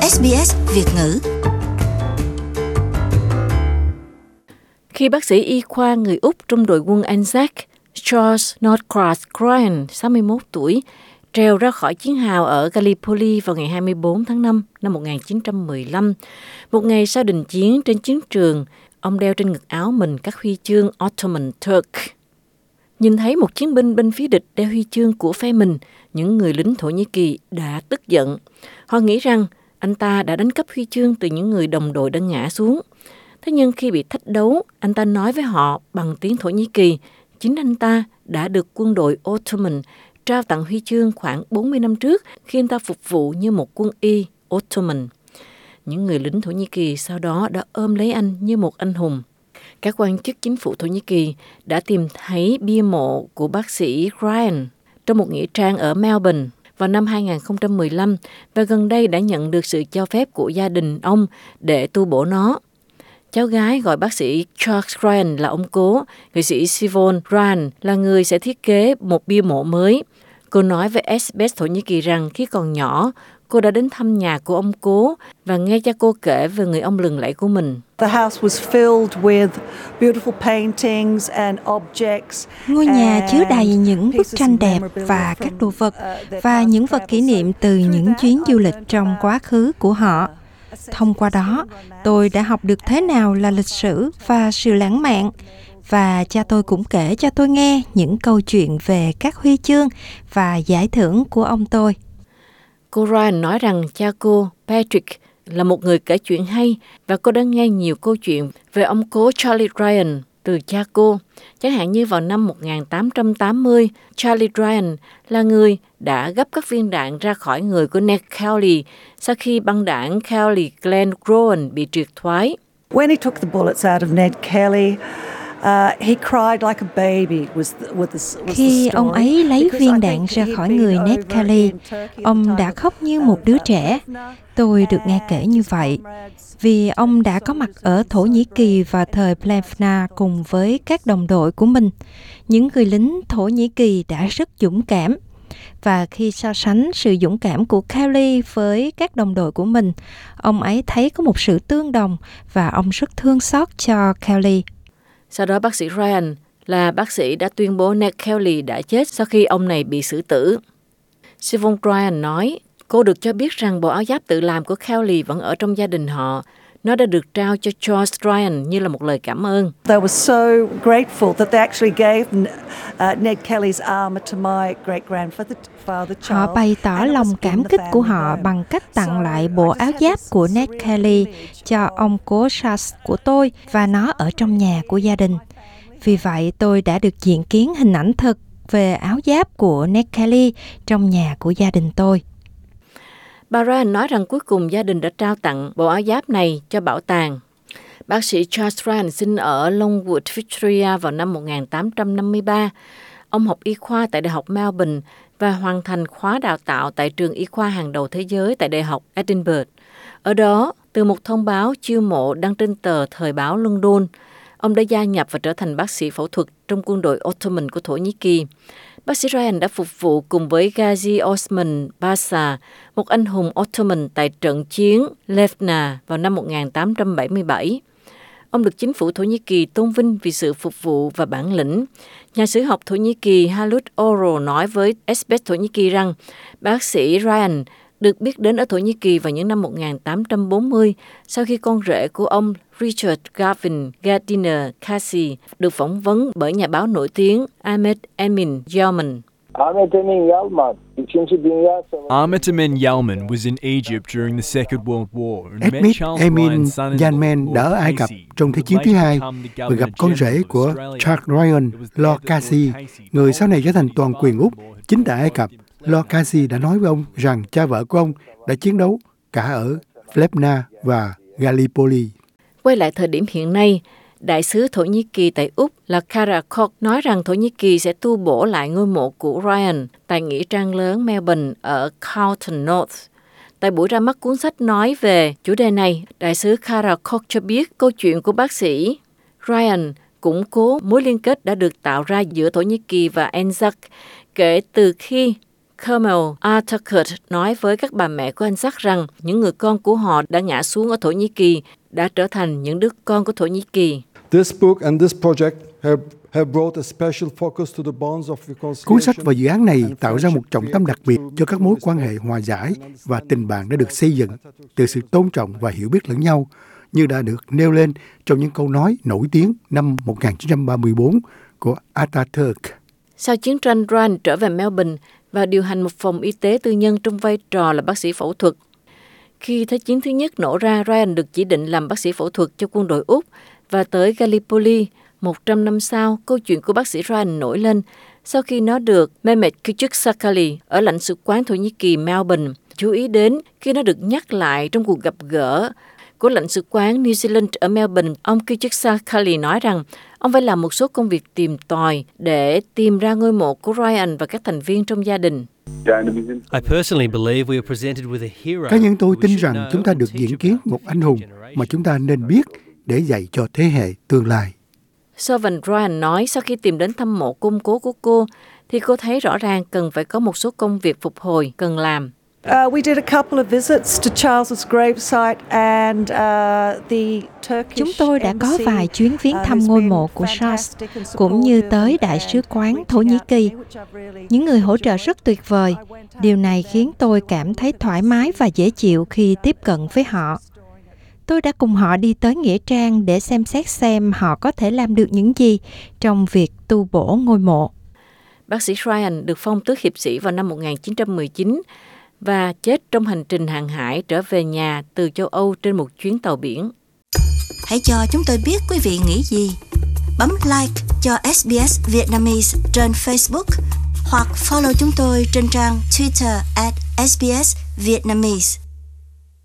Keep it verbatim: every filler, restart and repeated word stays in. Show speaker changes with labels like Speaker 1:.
Speaker 1: ét bê ét Việt ngữ.
Speaker 2: Khi bác sĩ y khoa người Úc trong đội quân Anzac Charles Northcross Ryan, sáu mươi mốt tuổi, trèo ra khỏi chiến hào ở Gallipoli vào ngày hai mươi bốn tháng năm năm một nghìn chín trăm mười lăm. Một ngày sau đình chiến trên chiến trường, ông đeo trên ngực áo mình các huy chương Ottoman Turk. Nhìn thấy một chiến binh bên phía địch đeo huy chương của phe mình, những người lính Thổ Nhĩ Kỳ đã tức giận. Họ nghĩ rằng anh ta đã đánh cắp huy chương từ những người đồng đội đã ngã xuống. Thế nhưng khi bị thách đấu, anh ta nói với họ bằng tiếng Thổ Nhĩ Kỳ, chính anh ta đã được quân đội Ottoman trao tặng huy chương khoảng bốn mươi năm trước khi anh ta phục vụ như một quân y Ottoman. Những người lính Thổ Nhĩ Kỳ sau đó đã ôm lấy anh như một anh hùng. Các quan chức chính phủ Thổ Nhĩ Kỳ đã tìm thấy bia mộ của bác sĩ Ryan trong một nghĩa trang ở Melbourne vào năm hai nghìn không trăm mười lăm và gần đây đã nhận được sự cho phép của gia đình ông để tu bổ nó. Cháu gái gọi bác sĩ Charles Ryan là ông cố, nghệ sĩ Siobhan Ryan là người sẽ thiết kế một bia mộ mới. Cô nói với ét bê ét Thổ Nhĩ Kỳ rằng khi còn nhỏ, cô đã đến thăm nhà của ông cố và nghe cha cô kể về người ông lừng lẫy của mình.
Speaker 3: Ngôi nhà chứa đầy những bức tranh đẹp và các đồ vật và những vật kỷ niệm từ những chuyến du lịch trong quá khứ của họ. Thông qua đó, tôi đã học được thế nào là lịch sử và sự lãng mạn. Và cha tôi cũng kể cho tôi nghe những câu chuyện về các huy chương và giải thưởng của ông tôi.
Speaker 2: Cô Ryan nói rằng cha cô, Patrick, là một người kể chuyện hay và cô đã nghe nhiều câu chuyện về ông cố Charlie Ryan từ cha cô. Chẳng hạn như vào năm một nghìn tám trăm tám mươi, Charlie Ryan là người đã gấp các viên đạn ra khỏi người của Ned Kelly sau khi băng đảng Kelly Glen Rowan bị triệt thoái.
Speaker 4: When he took the bullets out of Ned Kelly, Uh, he cried like a baby was the, was the, was
Speaker 3: Khi ông ấy lấy viên đạn ra khỏi người Ned Kelly, ông đã khóc như một đứa trẻ. Tôi được nghe kể như vậy, vì ông đã có mặt ở Thổ Nhĩ Kỳ vào thời Plevna cùng với các đồng đội của mình. Những người lính Thổ Nhĩ Kỳ đã rất dũng cảm. Và khi so sánh sự dũng cảm của Kelly với các đồng đội của mình, ông ấy thấy có một sự tương đồng và ông rất thương xót cho Kelly.
Speaker 2: Sau đó bác sĩ Ryan là bác sĩ đã tuyên bố Ned Kelly đã chết sau khi ông này bị xử tử. Siobhan Ryan nói, cô được cho biết rằng bộ áo giáp tự làm của Kelly vẫn ở trong gia đình họ. Nó đã được trao cho Charles Ryan như là một lời cảm ơn.
Speaker 4: They were so grateful that they actually gave uh, Ned Kelly's armor to my great-grandfather Charles.
Speaker 3: Họ bày tỏ lòng cảm kích của họ bằng cách tặng lại bộ áo giáp của Ned Kelly cho ông cố Charles của tôi và nó ở trong nhà của gia đình. Vì vậy, tôi đã được diện kiến hình ảnh thực về áo giáp của Ned Kelly trong nhà của gia đình tôi.
Speaker 2: Bà Ryan nói rằng cuối cùng gia đình đã trao tặng bộ áo giáp này cho bảo tàng. Bác sĩ Charles Ryan sinh ở Longwood, Victoria vào năm một nghìn tám trăm năm mươi ba. Ông học y khoa tại Đại học Melbourne và hoàn thành khóa đào tạo tại trường y khoa hàng đầu thế giới tại Đại học Edinburgh. Ở đó, từ một thông báo chiêu mộ đăng trên tờ Thời báo London, ông đã gia nhập và trở thành bác sĩ phẫu thuật trong quân đội Ottoman của Thổ Nhĩ Kỳ. Bác sĩ Ryan đã phục vụ cùng với Gazi Osman Pasha, một anh hùng Ottoman tại trận chiến Plevna vào năm một nghìn tám trăm bảy mươi bảy. Ông được chính phủ Thổ Nhĩ Kỳ tôn vinh vì sự phục vụ và bản lĩnh. Nhà sử học Thổ Nhĩ Kỳ Halut Oral nói với ét bê ét Thổ Nhĩ Kỳ rằng bác sĩ Ryan được biết đến ở Thổ Nhĩ Kỳ vào những năm một nghìn tám trăm bốn mươi sau khi con rể của ông Richard Gavin Gardiner Casey được phỏng vấn bởi nhà báo nổi tiếng Ahmet Emin Yalman.
Speaker 5: Ahmet Emin Yalman,
Speaker 6: Ahmet Emin Yalman was in Egypt during the Second World War and met
Speaker 7: Ahmet
Speaker 6: Charles
Speaker 7: Emin
Speaker 6: Ryan's son-in-law,
Speaker 7: Yalman đã ở Ai Cập trong Thế chiến thứ hai và gặp con rể của Charles Ryan, Lord Casey, người sau này trở thành toàn quyền Úc. Chính tại Ai Cập, Lord Casey đã nói với ông rằng cha vợ của ông đã chiến đấu cả ở Plevna và Gallipoli.
Speaker 2: Quay lại thời điểm hiện nay, Đại sứ Thổ Nhĩ Kỳ tại Úc là Karakok nói rằng Thổ Nhĩ Kỳ sẽ tu bổ lại ngôi mộ của Ryan tại nghĩa trang lớn Melbourne ở Carlton North. Tại buổi ra mắt cuốn sách nói về chủ đề này, Đại sứ Karakok cho biết câu chuyện của bác sĩ Ryan củng cố mối liên kết đã được tạo ra giữa Thổ Nhĩ Kỳ và Anzac kể từ khi Carmel Atakurt nói với các bà mẹ của anh Zak rằng những người con của họ đã ngã xuống ở Thổ Nhĩ Kỳ đã trở thành những đứa con của Thổ Nhĩ Kỳ.
Speaker 1: This book and this project have have brought a special focus to the bonds of reconciliation.
Speaker 7: Cuốn sách và dự án này tạo ra một trọng tâm đặc biệt cho các mối quan hệ hòa giải và tình bạn đã được xây dựng từ sự tôn trọng và hiểu biết lẫn nhau, như đã được nêu lên trong những câu nói nổi tiếng năm một nghìn chín trăm ba mươi tư của Ataturk.
Speaker 2: Sau chiến tranh, Ryan trở về Melbourne và điều hành một phòng y tế tư nhân trong vai trò là bác sĩ phẫu thuật. Khi Thế chiến thứ nhất nổ ra, Ryan được chỉ định làm bác sĩ phẫu thuật cho quân đội Úc và tới Gallipoli. Một trăm năm sau, câu chuyện của bác sĩ Ryan nổi lên sau khi nó được Mehmet Küçüksakali ở lãnh sự quán Thổ Nhĩ Kỳ Melbourne chú ý đến khi nó được nhắc lại trong cuộc gặp gỡ của lãnh sự quán New Zealand ở Melbourne. Ông Küçüksakali nói rằng ông phải làm một số công việc tìm tòi để tìm ra ngôi mộ của Ryan và các thành viên trong gia đình.
Speaker 7: Cá nhân tôi tin rằng chúng ta được diễn kiến một anh hùng mà chúng ta nên biết để dạy cho thế hệ tương lai.
Speaker 2: Sovan Ryan nói sau khi tìm đến thăm mộ cung cố của cô, thì cô thấy rõ ràng cần phải có một số công việc phục hồi cần làm.
Speaker 4: Uh, we did a couple of visits to Charles's gravesite and uh, the Turkish
Speaker 3: Chúng tôi đã có vài chuyến viếng thăm ngôi mộ của Charles, cũng như tới Đại sứ quán Thổ Nhĩ Kỳ. Những người hỗ trợ rất tuyệt vời. Điều này khiến tôi cảm thấy thoải mái và dễ chịu khi tiếp cận với họ. Tôi đã cùng họ đi tới Nghĩa Trang để xem xét xem họ có thể làm được những gì trong việc tu bổ ngôi mộ.
Speaker 2: Bác sĩ Ryan được phong tước hiệp sĩ vào năm một nghìn chín trăm mười chín và chết trong hành trình hàng hải trở về nhà từ châu Âu trên một chuyến tàu biển.
Speaker 8: Hãy cho chúng tôi biết quý vị nghĩ gì. Bấm like cho ét bê ét Vietnamese trên Facebook hoặc follow chúng tôi trên trang Twitter at ét bê ét Vietnamese.